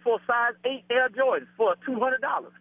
for a size 8 Air Jordans for $200.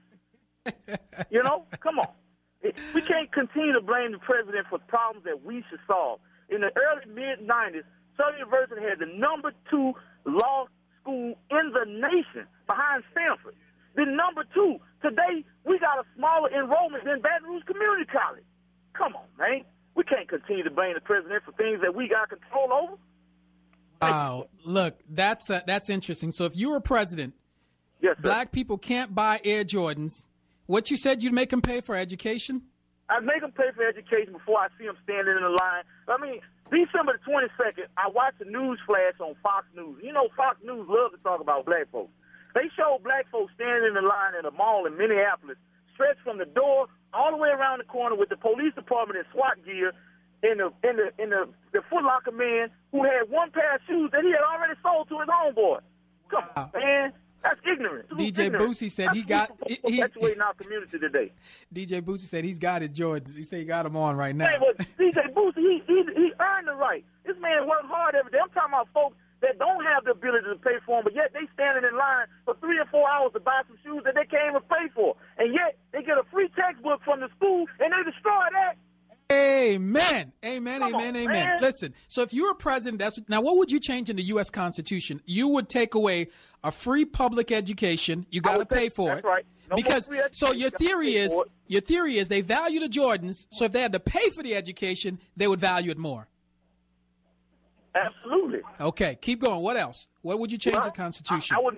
Come on. We can't continue to blame the president for problems that we should solve. In the early mid-'90s, Southern University had the number 2 law school in the nation behind Stanford. The number 2. Today, we got a smaller enrollment than Baton Rouge Community College. Come on, man. We can't continue to blame the president for things that we got control over. Wow. Look, that's interesting. So if you were president, yes, sir, black people can't buy Air Jordans. What you said, you'd make them pay for education? I'd make them pay for education before I see them standing in the line. I mean, December the 22nd, I watched a news flash on Fox News. You know, Fox News loves to talk about black folks. They showed black folks standing in the line at a mall in Minneapolis, stretched from the door all the way around the corner with the police department in SWAT gear, in the Foot Locker man who had one pair of shoes that he had already sold to his homeboy. Come on, man. That's ignorant. DJ Boosie said he got perpetuating our community today. DJ Boosie said he's got his Jordans. He said he got them on right now. Hey, well, DJ Boosie, he earned the right. This man worked hard every day. I'm talking about folks that don't have the ability to pay for them, but yet they standing in line for 3 or 4 hours to buy some shoes that they can't even pay for. And yet they get a free textbook from the school and they destroy that. Amen. Amen. Come Amen. on, Amen. man. Listen, so if you were president, now what would you change in the U.S. Constitution? You would take away a free public education. You got to pay for that's it. right. No Because more free education. so your You gotta theory pay is for it. they value the Jordans. So if they had to pay for the education, they would value it more. Absolutely. Okay, keep going. What else? What would you change the Constitution? I would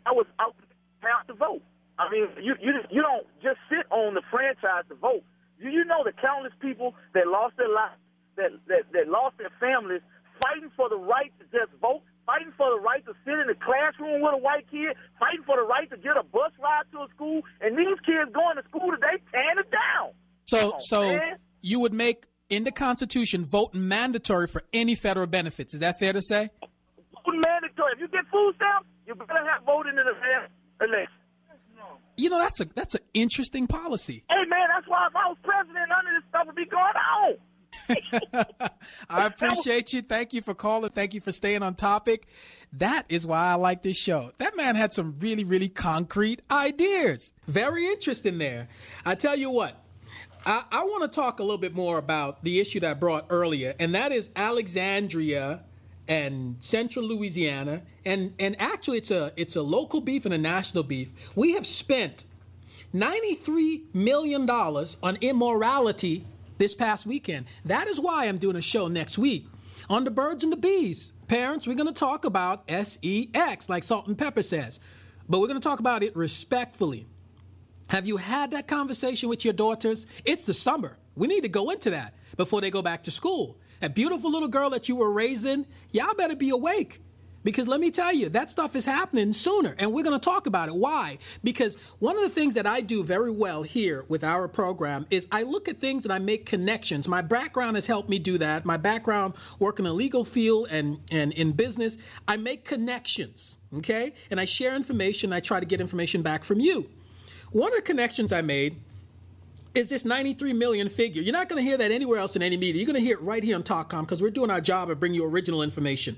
have to vote. I mean, you don't just sit on the franchise to vote. You know the countless people that lost their lives, that lost their families, fighting for the right to just vote, fighting for the right to sit in the classroom with a white kid, fighting for the right to get a bus ride to a school, and these kids going to school today tearing it down. So man. you would make in the Constitution vote mandatory for any federal benefits. Is that fair to say? Mandatory. If you get food stamps, you better have voted in the election. You know, that's an interesting policy. Hey, man, that's why if I was president, none of this stuff would be going on. I appreciate you. Thank you for calling. Thank you for staying on topic. That is why I like this show. That man had some really, really concrete ideas. Very interesting there. I tell you what, I want to talk a little bit more about the issue that I brought earlier, and that is Alexandria and Central Louisiana, and actually it's a local beef and a national beef. We have spent $93 million on immorality this past weekend. That is why I'm doing a show next week on the birds and the bees. Parents, we're going to talk about sex, like Salt and Pepper says, but we're going to talk about it respectfully. Have you had that conversation with your daughters? It's the summer. We need to go into that before they go back to school. That beautiful little girl that you were raising, y'all better be awake. Because let me tell you, that stuff is happening sooner, and we're going to talk about it. Why? Because one of the things that I do very well here with our program is I look at things and I make connections. My background has helped me do that. My background working in the legal field and in business, I make connections, okay? And I share information. I try to get information back from you. One of the connections I made is this 93 million figure. You're not going to hear that anywhere else in any media. You're going to hear it right here on TalkCom because we're doing our job of bringing you original information.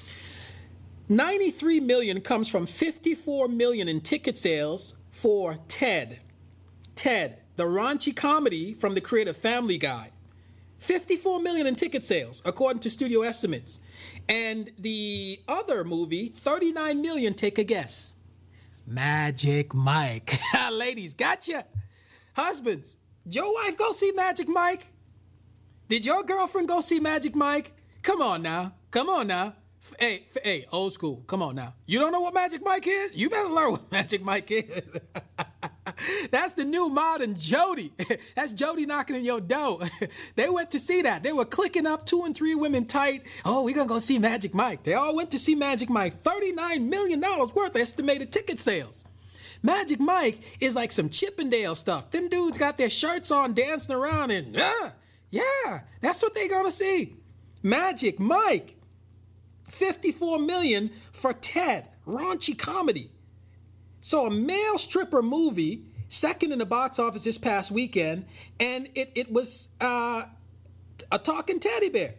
93 million comes from 54 million in ticket sales for Ted. Ted, the raunchy comedy from the creator Family Guy. 54 million in ticket sales, according to studio estimates. And the other movie, 39 million, take a guess. Magic Mike. Ladies, gotcha. Husbands, did your wife go see Magic Mike? Did your girlfriend go see Magic Mike? Come on now. Come on now. Hey, old school. Come on now. You don't know what Magic Mike is? You better learn what Magic Mike is. That's the new modern Jody. That's Jody knocking in your door. They went to see that. They were clicking up 2 and 3 women tight. Oh, we're going to go see Magic Mike. They all went to see Magic Mike. $39 million worth of estimated ticket sales. Magic Mike is like some Chippendale stuff. Them dudes got their shirts on dancing around and yeah, that's what they going to see. Magic Mike. 54 million for Ted, raunchy comedy. So a male stripper movie, second in the box office this past weekend, and it was a talking teddy bear.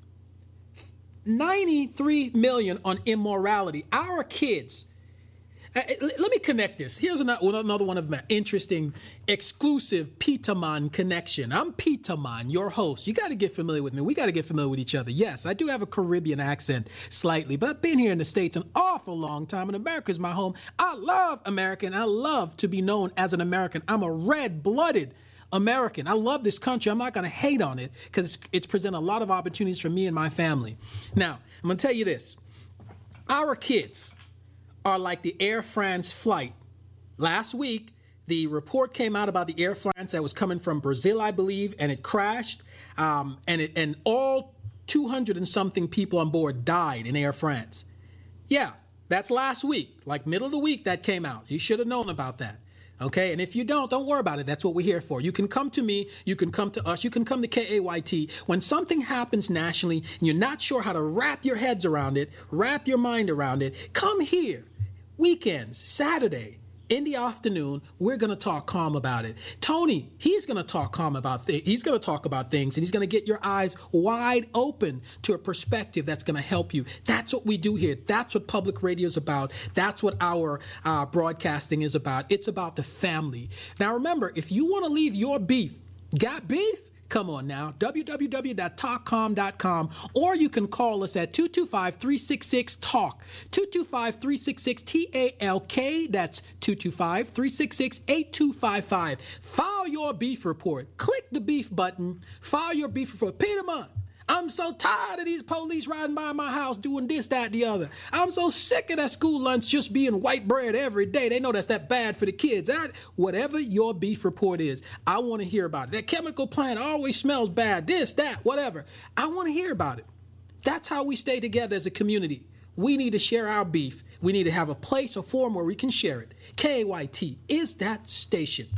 93 million on immorality. Our kids, Let me connect this. Here's another one of my interesting, exclusive Peterman connection. I'm Peterman, your host. You got to get familiar with me. We got to get familiar with each other. Yes, I do have a Caribbean accent slightly, but I've been here in the States an awful long time, and America's my home. I love America, and I love to be known as an American. I'm a red-blooded American. I love this country. I'm not going to hate on it because it's presented a lot of opportunities for me and my family. Now, I'm going to tell you this. Our kids are like the Air France flight. Last week, the report came out about the Air France that was coming from Brazil, I believe, and it crashed. And all 200 and something people on board died in Air France. Yeah, that's last week, like middle of the week that came out. You should have known about that. Okay, and if you don't worry about it. That's what we're here for. You can come to me, you can come to us, you can come to KAYT. When something happens nationally and you're not sure how to wrap your heads around it, wrap your mind around it, come here. Weekends, Saturday, in the afternoon, we're going to talk calm about it. Tony, he's going to talk calm about things. He's going to talk about things, and he's going to get your eyes wide open to a perspective that's going to help you. That's what we do here. That's what public radio is about. That's what our broadcasting is about. It's about the family. Now, remember, if you want to leave your beef, got beef? Come on now, www.talkcalm.com, or you can call us at 225-366-TALK, 225-366-TALK, that's 225-366-8255. File your beef report. Click the beef button, file your beef report. Peterman, I'm so tired of these police riding by my house doing this, that, the other. I'm so sick of that school lunch just being white bread every day. They know that's that bad for the kids. Whatever your beef report is, I want to hear about it. That chemical plant always smells bad, this, that, whatever. I want to hear about it. That's how we stay together as a community. We need to share our beef. We need to have a place, a forum where we can share it. KAYT is that station.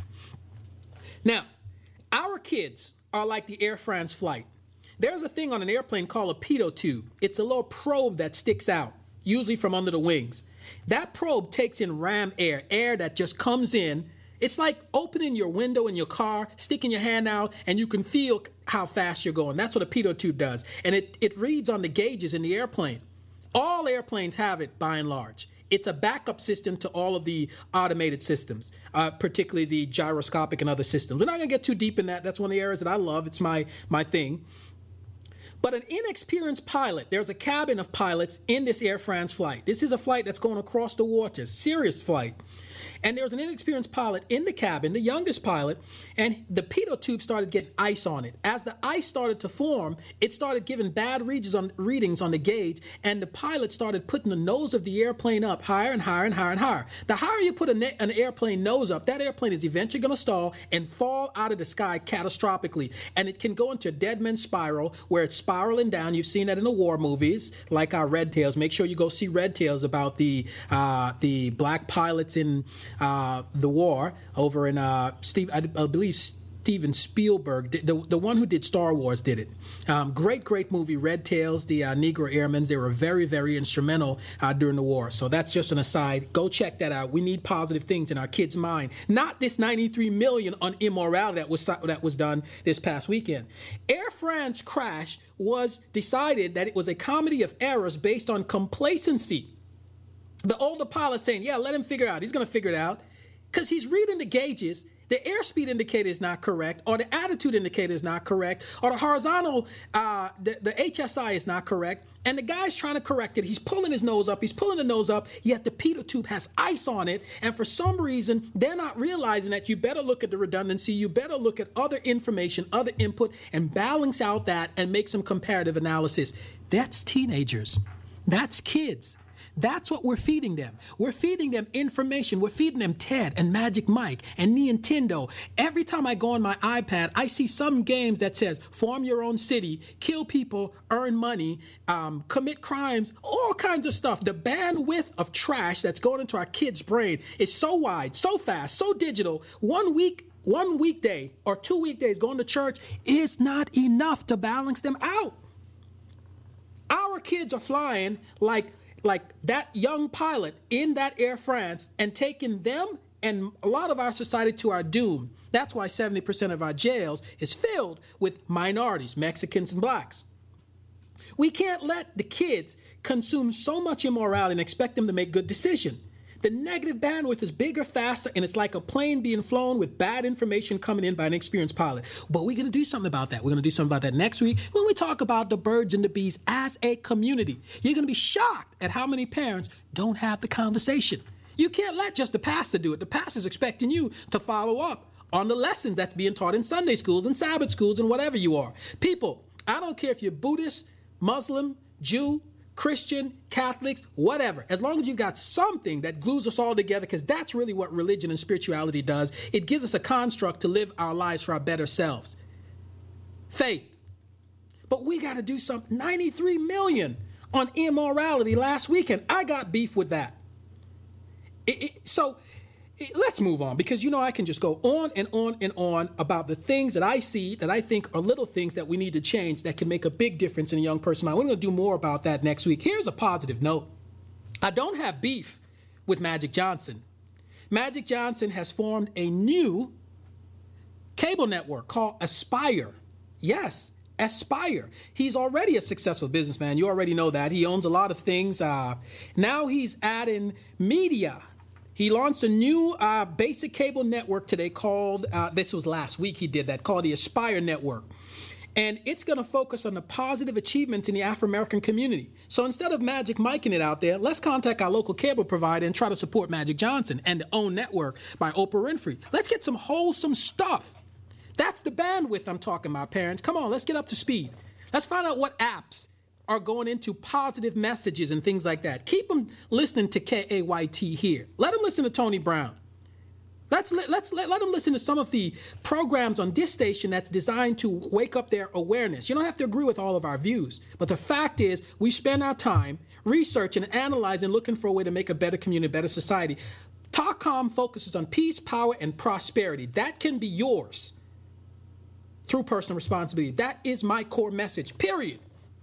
Now, our kids are like the Air France flight. There's a thing on an airplane called a pitot tube. It's a little probe that sticks out, usually from under the wings. That probe takes in ram air that just comes in. It's like opening your window in your car, sticking your hand out, and you can feel how fast you're going. That's what a pitot tube does. And it reads on the gauges in the airplane. All airplanes have it, by and large. It's a backup system to all of the automated systems, particularly the gyroscopic and other systems. We're not going to get too deep in that. That's one of the areas that I love. It's my thing. But an inexperienced pilot, there's a cabin of pilots in this Air France flight. This is a flight that's going across the waters, serious flight. And there was an inexperienced pilot in the cabin, the youngest pilot, and the pitot tube started getting ice on it. As the ice started to form, it started giving bad readings on the gauge, and the pilot started putting the nose of the airplane up higher and higher and higher and higher. The higher you put an airplane nose up, that airplane is eventually going to stall and fall out of the sky catastrophically. And it can go into a dead man's spiral where it's spiraling down. You've seen that in the war movies, like our Red Tails. Make sure you go see Red Tails about the black pilots in the war over in I believe Steven Spielberg, the one who did Star Wars, did it. Great movie, Red Tails, the Negro Airmen. They were very, very instrumental during the war. So that's just an aside. Go check that out. We need positive things in our kids' mind, not this 93 million on immorality that was done this past weekend. Air France crash was decided that it was a comedy of errors based on complacency. The older pilot saying, yeah, let him figure it out. He's going to figure it out because he's reading the gauges. The airspeed indicator is not correct, or the attitude indicator is not correct, or the horizontal, the HSI is not correct, and the guy's trying to correct it. He's pulling his nose up, yet the pitot tube has ice on it, and for some reason, they're not realizing that you better look at the redundancy, you better look at other information, other input, and balance out that and make some comparative analysis. That's teenagers. That's kids. That's what we're feeding them. We're feeding them information. We're feeding them Ted and Magic Mike and Nintendo. Every time I go on my iPad, I see some games that says form your own city, kill people, earn money, commit crimes, all kinds of stuff. The bandwidth of trash that's going into our kids' brain is so wide, so fast, so digital. One weekday or 2 weekdays going to church is not enough to balance them out. Our kids are flying like that young pilot in that Air France and taking them and a lot of our society to our doom. That's why 70% of our jails is filled with minorities, Mexicans and blacks. We can't let the kids consume so much immorality and expect them to make good decisions. The negative bandwidth is bigger, faster, and it's like a plane being flown with bad information coming in by an experienced pilot. But we're going to do something about that. We're going to do something about that next week when we talk about the birds and the bees as a community. You're going to be shocked at how many parents don't have the conversation. You can't let just the pastor do it. The pastor's expecting you to follow up on the lessons that's being taught in Sunday schools and Sabbath schools and whatever you are. People, I don't care if you're Buddhist, Muslim, Jew, Christian, Catholics, whatever. As long as you've got something that glues us all together, because that's really what religion and spirituality does. It gives us a construct to live our lives for our better selves. Faith. But we got to do something. 93 million on immorality last weekend. I got beef with that. Let's move on, because I can just go on and on and on about the things that I see that I think are little things that we need to change that can make a big difference in a young person's mind. We're going to do more about that next week. Here's a positive note. I don't have beef with Magic Johnson. Magic Johnson has formed a new cable network called Aspire. Yes, Aspire. He's already a successful businessman. You already know that. He owns a lot of things. Now he's adding media. He launched a new basic cable network today called, this was last week he did that, called the Aspire Network. And it's going to focus on the positive achievements in the Afro-American community. So instead of Magic Miking it out there, let's contact our local cable provider and try to support Magic Johnson and the OWN Network by Oprah Winfrey. Let's get some wholesome stuff. That's the bandwidth I'm talking about, parents. Come on, let's get up to speed. Let's find out what apps are going into positive messages and things like that. Keep them listening to KAYT here. Let them listen to Tony Brown. Let them listen to some of the programs on this station that's designed to wake up their awareness. You don't have to agree with all of our views, but the fact is we spend our time researching and analyzing, looking for a way to make a better community, a better society. TalkCom focuses on peace, power, and prosperity. That can be yours through personal responsibility. That is my core message, period.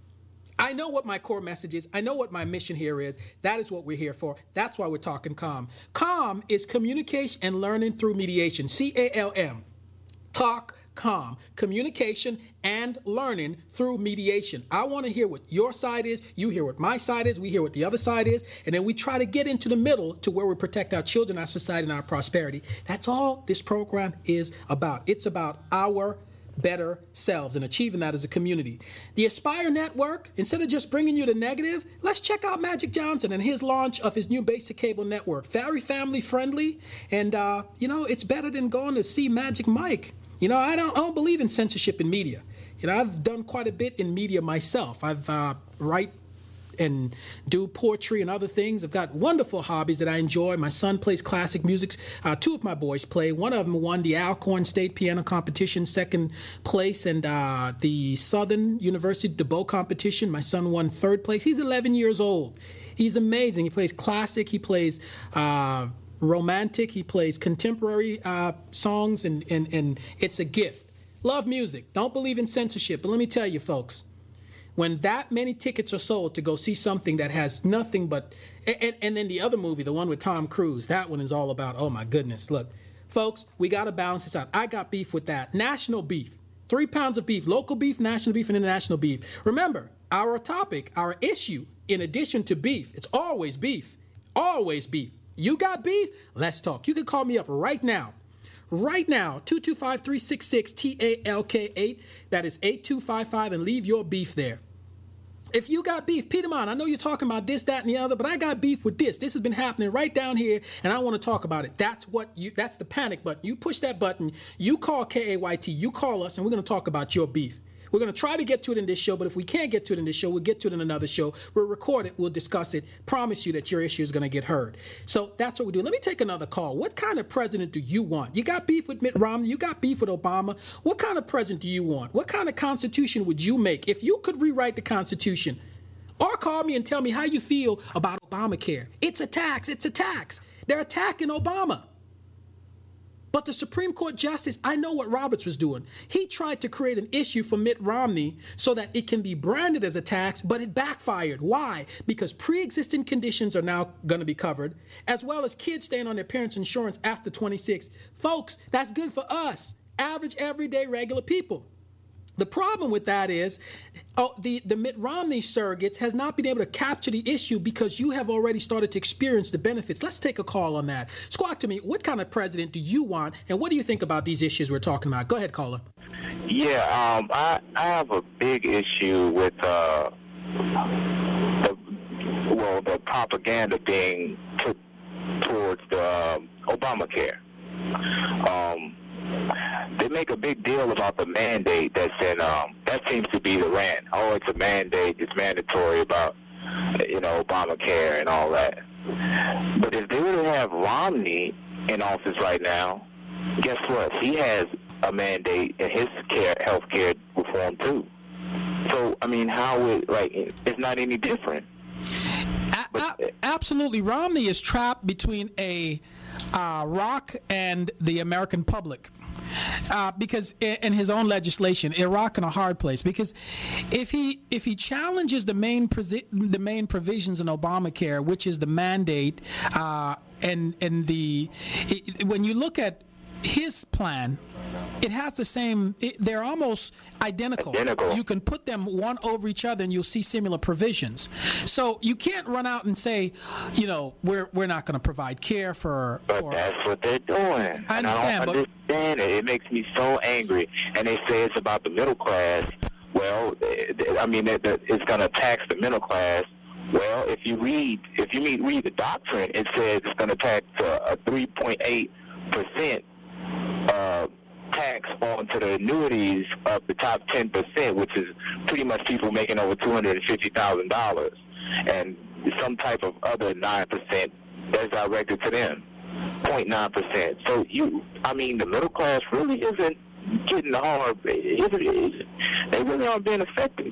I know what my core message is. I know what my mission here is. That is what we're here for. That's why we're talking CALM. CALM is communication and learning through mediation. CALM. Talk CALM. Communication and learning through mediation. I want to hear what your side is. You hear what my side is. We hear what the other side is. And then we try to get into the middle to where we protect our children, our society, and our prosperity. That's all this program is about. It's about our better selves and achieving that as a community. The Aspire Network, instead of just bringing you the negative, let's check out Magic Johnson and his launch of his new basic cable network. Very family friendly, and it's better than going to see Magic Mike. I don't believe in censorship in media. I've done quite a bit in media myself. I've write and do poetry and other things. I've got wonderful hobbies that I enjoy. My son plays classic music. Two of my boys play. One of them won the Alcorn State Piano Competition, second place, and the Southern University DeBow competition. My son won third place. He's 11 years old. He's amazing. He plays classic. He plays romantic. He plays contemporary songs, and it's a gift. Love music. Don't believe in censorship. But let me tell you, folks, when that many tickets are sold to go see something that has nothing but, and then the other movie, the one with Tom Cruise, that one is all about, oh my goodness. Look, folks, we got to balance this out. I got beef with that. National beef, 3 pounds of beef, local beef, national beef, and international beef. Remember, our topic, our issue, in addition to beef, it's always beef, always beef. You got beef? Let's talk. You can call me up right now. Right now, 225-366-TALK8. That is 8255, and leave your beef there. If you got beef, Peter Man, I know you're talking about this, that, and the other, but I got beef with this. This has been happening right down here, and I want to talk about it. That's the panic button. You push that button, you call KAYT, you call us, and we're going to talk about your beef. We're going to try to get to it in this show, but if we can't get to it in this show, we'll get to it in another show. We'll record it. We'll discuss it. Promise you that your issue is going to get heard. So that's what we do. Let me take another call. What kind of president do you want? You got beef with Mitt Romney? You got beef with Obama? What kind of president do you want? What kind of constitution would you make if you could rewrite the Constitution? Or call me and tell me how you feel about Obamacare. It's a tax. It's a tax. They're attacking Obama. But the Supreme Court Justice, I know what Roberts was doing. He tried to create an issue for Mitt Romney so that it can be branded as a tax, but it backfired. Why? Because pre-existing conditions are now going to be covered, as well as kids staying on their parents' insurance after 26. Folks, that's good for us, average, everyday, regular people. The problem with that is the Mitt Romney surrogates has not been able to capture the issue because you have already started to experience the benefits. Let's take a call on that. Squawk to me, what kind of president do you want, and what do you think about these issues we're talking about? Go ahead, caller. Yeah, I have a big issue with the propaganda being put towards the Obamacare. They make a big deal about the mandate that's in, that seems to be the rant. Oh, it's a mandate, it's mandatory about, Obamacare and all that. But if they were to have Romney in office right now, guess what? He has a mandate in his health care reform too. So, I mean, how would, it's not any different. Absolutely. Romney is trapped between a rock and the American public. Because in his own legislation, a rock and a hard place. Because if he challenges the main provisions in Obamacare, which is the mandate, when you look at his plan, it has the same. They're almost identical. You can put them one over each other, and you'll see similar provisions. So you can't run out and say, we're not going to provide care for. But that's what they're doing. I understand. And I don't understand it. It makes me so angry. And they say it's about the middle class. Well, I mean, it's going to tax the middle class. Well, if you read the doctrine, it says it's going to tax a 3.8% tax onto the annuities of the top 10%, which is pretty much people making over $250,000, and some type of other 9% that's directed to them, 0.9%. So the middle class really isn't getting hard. They really aren't being affected.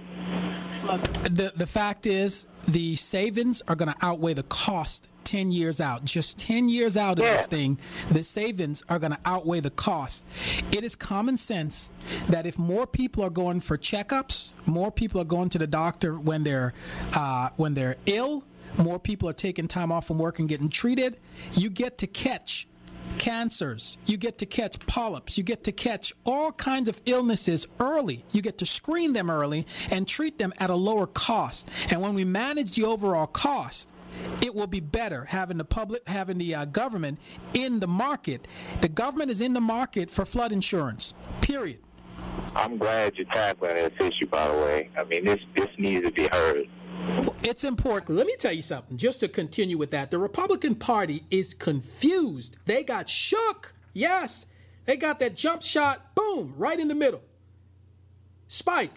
The fact is, the savings are going to outweigh the cost 10 years out. Just 10 years out of this thing, the savings are going to outweigh the cost. It is common sense that if more people are going for checkups, more people are going to the doctor when they're ill, more people are taking time off from work and getting treated, you get to catch cancers, you get to catch polyps, you get to catch all kinds of illnesses early. You get to screen them early and treat them at a lower cost. And when we manage the overall cost, it will be better having the government in the market. The government is in the market for flood insurance, period. I'm glad you're tackling this issue, by the way. I mean, this needs to be heard. It's important. Let me tell you something, just to continue with that. The Republican Party is confused. They got shook. Yes, they got that jump shot, boom, right in the middle. Spike.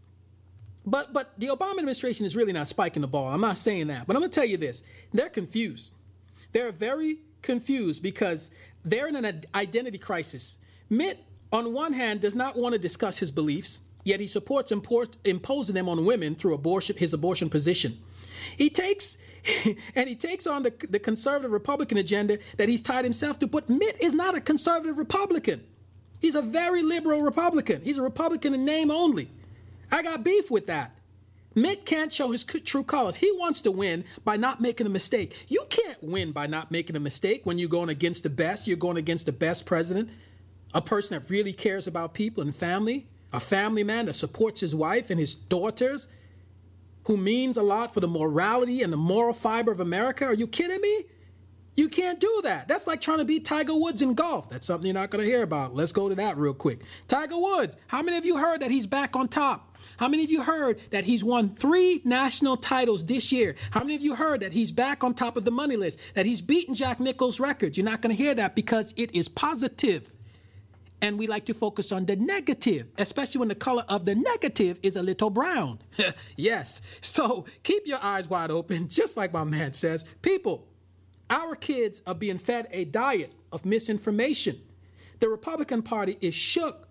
But the Obama administration is really not spiking the ball. I'm not saying that. But I'm going to tell you this. They're confused. They're very confused because they're in an identity crisis. Mitt, on one hand, does not want to discuss his beliefs, yet he supports imposing them on women through his abortion position. He takes on the conservative Republican agenda that he's tied himself to. But Mitt is not a conservative Republican. He's a very liberal Republican. He's a Republican in name only. I got beef with that. Mitt can't show his true colors. He wants to win by not making a mistake. You can't win by not making a mistake when you're going against the best. You're going against the best president, a person that really cares about people and family, a family man that supports his wife and his daughters, who means a lot for the morality and the moral fiber of America. Are you kidding me? You can't do that. That's like trying to beat Tiger Woods in golf. That's something you're not going to hear about. Let's go to that real quick. Tiger Woods, how many of you heard that he's back on top? How many of you heard that he's won 3 national titles this year? How many of you heard that he's back on top of the money list, that he's beaten Jack Nicklaus' records? You're not going to hear that because it is positive. And we like to focus on the negative, especially when the color of the negative is a little brown. Yes. So keep your eyes wide open, just like my man says. People, our kids are being fed a diet of misinformation. The Republican Party is shook.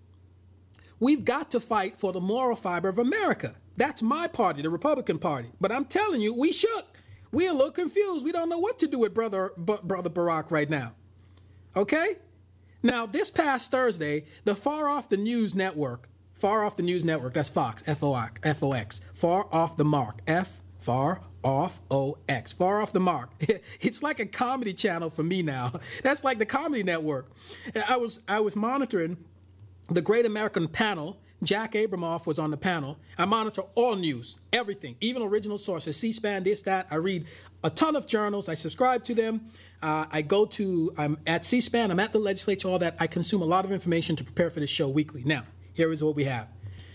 We've got to fight for the moral fiber of America. That's my party, the Republican Party. But I'm telling you, we shook. We're a little confused. We don't know what to do with Brother Barack right now. Okay? Now, this past Thursday, the Far Off the News Network, that's Fox, F-O-X, Far Off the Mark, Far Off the Mark. It's like a comedy channel for me now. That's like the Comedy Network. I was monitoring the Great American Panel, Jack Abramoff was on the panel. I monitor all news, everything, even original sources, C-SPAN, this, that. I read a ton of journals. I subscribe to them. I'm at C-SPAN. I'm at the legislature, all that. I consume a lot of information to prepare for this show weekly. Now, here is what we have.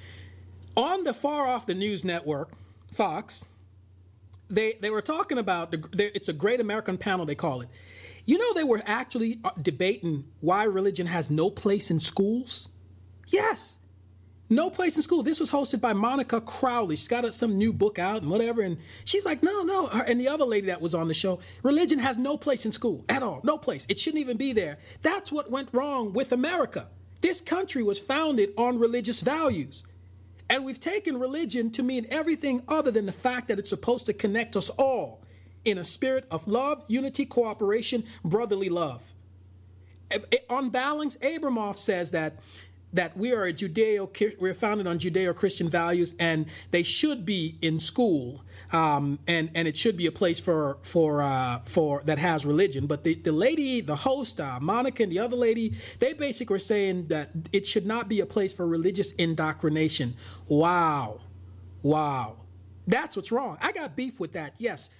On the far off the news network, Fox, they were talking about, it's a Great American Panel, they call it. You know, they were actually debating why religion has no place in schools. Yes, no place in school. This was hosted by Monica Crowley. She's got some new book out and whatever. And she's like, no. And the other lady that was on the show, religion has no place in school at all. No place. It shouldn't even be there. That's what went wrong with America. This country was founded on religious values. And we've taken religion to mean everything other than the fact that it's supposed to connect us all in a spirit of love, unity, cooperation, brotherly love. On balance, Abramoff says that we are we're founded on Judeo-Christian values, and they should be in school, and it should be a place for that has religion. But the lady, the host, Monica, and the other lady, they basically were saying that it should not be a place for religious indoctrination. Wow, that's what's wrong. I got beef with that. Yes.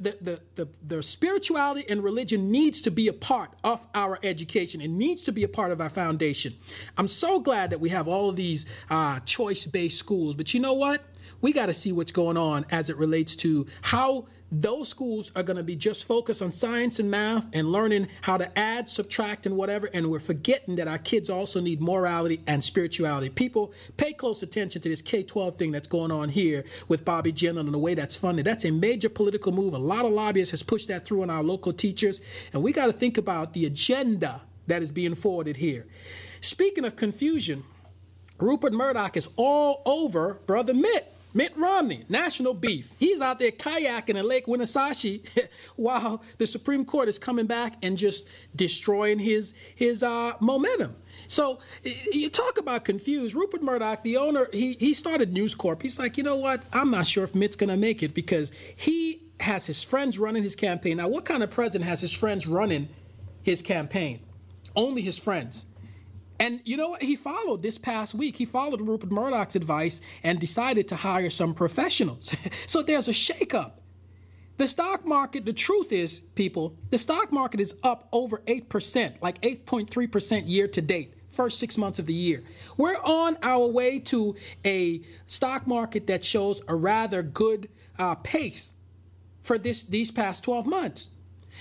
The spirituality and religion needs to be a part of our education. It needs to be a part of our foundation. I'm so glad that we have all of these choice-based schools. But you know what? We got to see what's going on as it relates to how those schools are going to be just focused on science and math and learning how to add, subtract, and whatever. And we're forgetting that our kids also need morality and spirituality. People, pay close attention to this K-12 thing that's going on here with Bobby Jindal and the way that's funded. That's a major political move. A lot of lobbyists has pushed that through on our local teachers. And we got to think about the agenda that is being forwarded here. Speaking of confusion, Rupert Murdoch is all over Brother Mitt Romney, national beef. He's out there kayaking in Lake Winnipesaukee while the Supreme Court is coming back and just destroying his momentum. So you talk about confused. Rupert Murdoch, the owner, he started News Corp. He's like, you know what? I'm not sure if Mitt's going to make it because he has his friends running his campaign. Now, what kind of president has his friends running his campaign? Only his friends. And you know what? He followed this past week. He followed Rupert Murdoch's advice and decided to hire some professionals. So there's a shakeup. The stock market, the truth is, people, the stock market is up over 8%, like 8.3% year to date, first 6 months of the year. We're on our way to a stock market that shows a rather good pace for these past 12 months.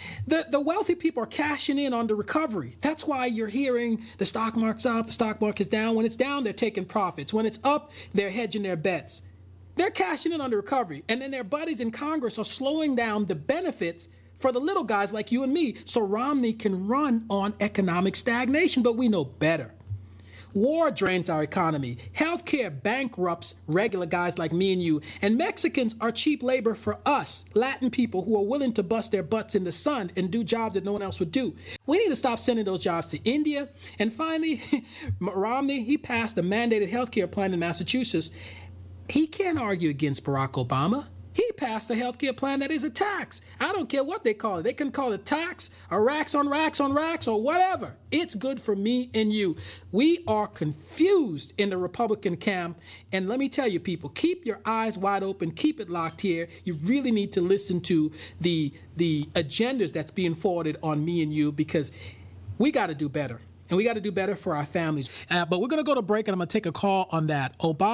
The wealthy people are cashing in on the recovery. That's why you're hearing the stock market's up, the stock market's down. When it's down, they're taking profits. When it's up, they're hedging their bets. They're cashing in on the recovery. And then their buddies in Congress are slowing down the benefits for the little guys like you and me so Romney can run on economic stagnation. But we know better. War drains our economy. Healthcare bankrupts regular guys like me and you. And Mexicans are cheap labor for us, Latin people who are willing to bust their butts in the sun and do jobs that no one else would do. We need to stop sending those jobs to India. And finally, Romney, he passed a mandated healthcare plan in Massachusetts. He can't argue against Barack Obama. He passed a healthcare plan that is a tax. I don't care what they call it. They can call it tax or racks on racks on racks or whatever. It's good for me and you. We are confused in the Republican camp. And let me tell you, people, keep your eyes wide open. Keep it locked here. You really need to listen to the agendas that's being forwarded on me and you because we got to do better. And we got to do better for our families. But we're going to go to break, and I'm going to take a call on that.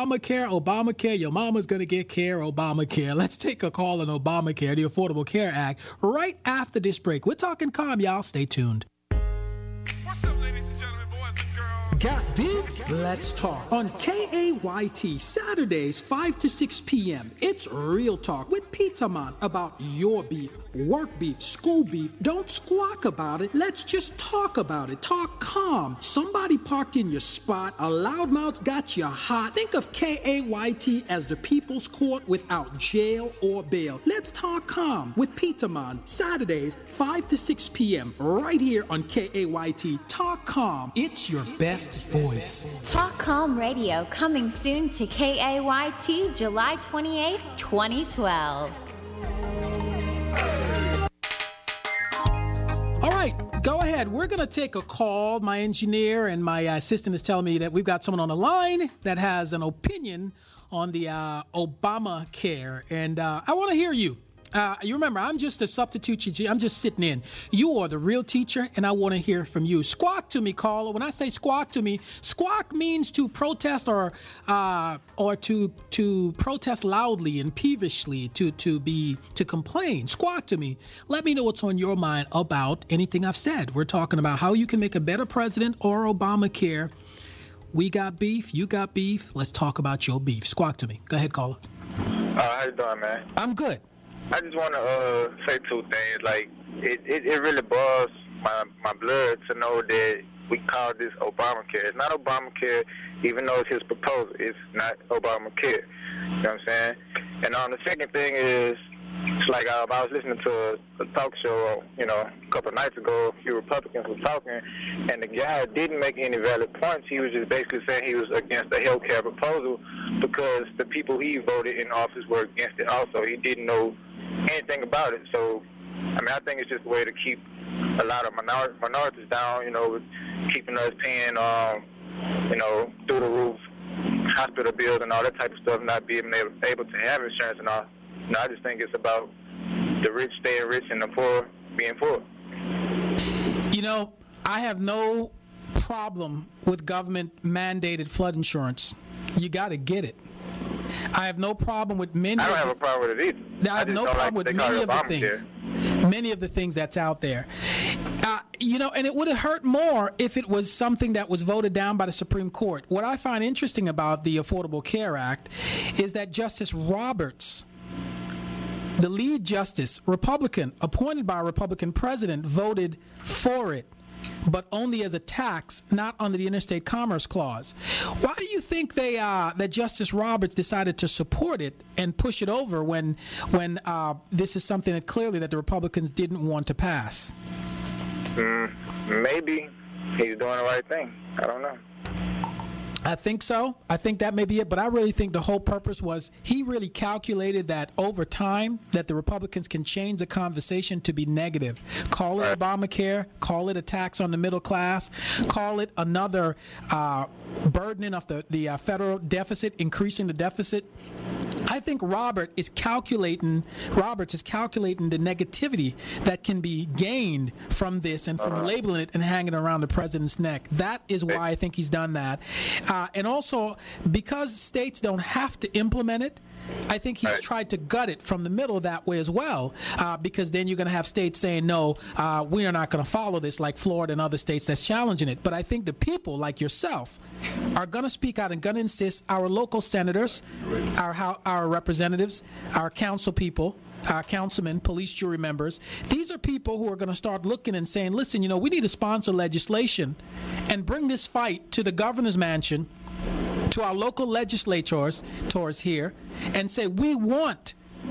Obamacare, your mama's going to get care, Obamacare. Let's take a call on Obamacare, the Affordable Care Act, right after this break. We're talking calm, y'all. Stay tuned. What's up, ladies and gentlemen, boys and girls? Got beef? Let's talk. On KAYT, Saturdays, 5 to 6 p.m. It's Real Talk with Peter Man about your beef, work beef, school beef. Don't squawk about it. Let's just talk about it. Talk calm. Somebody parked in your spot. A loudmouth got you hot. Think of KAYT as the people's court without jail or bail. Let's talk calm with Peter Man. Saturdays, 5 to 6 p.m. right here on KAYT. Talk calm. It's your best voice. Talk Calm Radio coming soon to KAYT July 28th, 2012. All right, Go ahead. We're going to take a call. My engineer and my assistant is telling me that we've got someone on the line that has an opinion on the Obamacare. And I want to hear you. You remember, I'm just a substitute teacher. I'm just sitting in. You are the real teacher, and I want to hear from you. Squawk to me, caller. When I say squawk to me, squawk means to protest or to protest loudly and peevishly, to complain. Squawk to me. Let me know what's on your mind about anything I've said. We're talking about how you can make a better president or Obamacare. We got beef. You got beef. Let's talk about your beef. Squawk to me. Go ahead, caller. How you doing, man? I'm good. I just want to say two things. Like, it really boils my blood to know that we call this Obamacare. It's not Obamacare, even though it's his proposal. It's not Obamacare. You know what I'm saying? And the second thing is, it's like I was listening to a talk show, a couple of nights ago. A few Republicans were talking, and the guy didn't make any valid points. He was just basically saying he was against the health care proposal because the people he voted in office were against it also. He didn't know anything about it. So, I think it's just a way to keep a lot of minorities down, keeping us paying, through the roof hospital bills and all that type of stuff, not being able to have insurance and all. I just think it's about the rich staying rich and the poor being poor. I have no problem with government-mandated flood insurance. You got to get it. I have no problem with many. I don't have a problem with it either. I have no problem with many of the things. Many of the things that's out there. And it would have hurt more if it was something that was voted down by the Supreme Court. What I find interesting about the Affordable Care Act is that Justice Roberts, the lead justice, Republican, appointed by a Republican president, voted for it, but only as a tax, not under the Interstate Commerce Clause. Why do you think that Justice Roberts decided to support it and push it over when this is something that clearly that the Republicans didn't want to pass? Maybe he's doing the right thing. I don't know. I think so. I think that may be it. But I really think the whole purpose was he really calculated that over time that the Republicans can change the conversation to be negative. Call it Obamacare. Call it a tax on the middle class. Call it another burdening of the federal deficit, increasing the deficit. I think Roberts is calculating the negativity that can be gained from this and from labeling it and hanging around the president's neck. That is why I think he's done that. And also, because states don't have to implement it, I think he's tried to gut it from the middle that way as well, because then you're going to have states saying, no, we are not going to follow this, like Florida and other states that's challenging it. But I think the people like yourself are going to speak out and going to insist. Our local senators, our representatives, our council people, our councilmen, police jury members, these are people who are going to start looking and saying, listen, we need to sponsor legislation and bring this fight to the governor's mansion, to our local legislators here, and say we want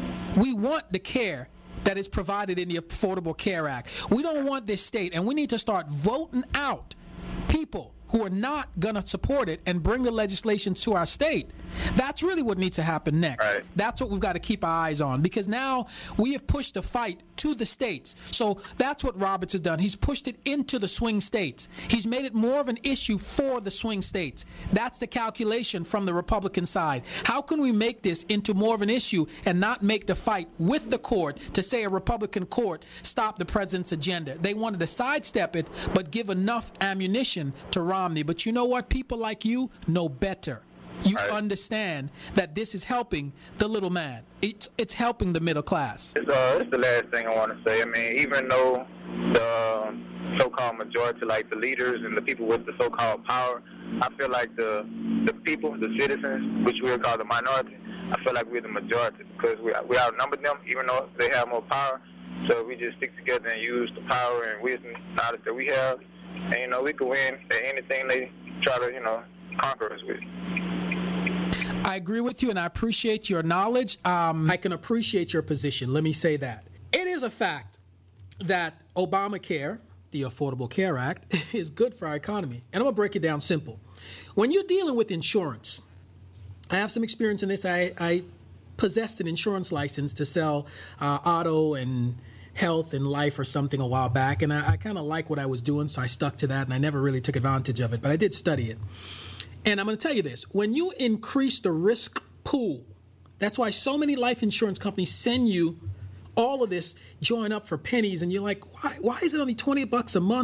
the care that is provided in the Affordable Care Act. We don't want this state, and we need to start voting out people who are not going to support it and bring the legislation to our state. That's really what needs to happen next. Right. That's what we've got to keep our eyes on, because now we have pushed the fight to the states. So that's what Roberts has done. He's pushed it into the swing states. He's made it more of an issue for the swing states. That's the calculation from the Republican side. How can we make this into more of an issue and not make the fight with the court to say a Republican court stop the president's agenda? They wanted to sidestep it, but give enough ammunition to Romney. But you know what? People like you know better. You understand that this is helping the little man. It's helping the middle class. It's the last thing I want to say. I mean, even though the so-called majority, like the leaders and the people with the so-called power, I feel like the people, the citizens, which we would call the minority, I feel like we're the majority because we outnumber them, even though they have more power. So we just stick together and use the power and wisdom, knowledge that we have, and we can win at anything they try to, conquer us with. I agree with you, and I appreciate your knowledge. I can appreciate your position. Let me say that. It is a fact that Obamacare, the Affordable Care Act, is good for our economy. And I'm going to break it down simple. When you're dealing with insurance, I have some experience in this. I possessed an insurance license to sell auto and health and life or something a while back, and I kind of like what I was doing, so I stuck to that, and I never really took advantage of it, but I did study it. And I'm going to tell you this. When you increase the risk pool, that's why so many life insurance companies send you all of this, join up for pennies, and you're like, why is it only $20 a month?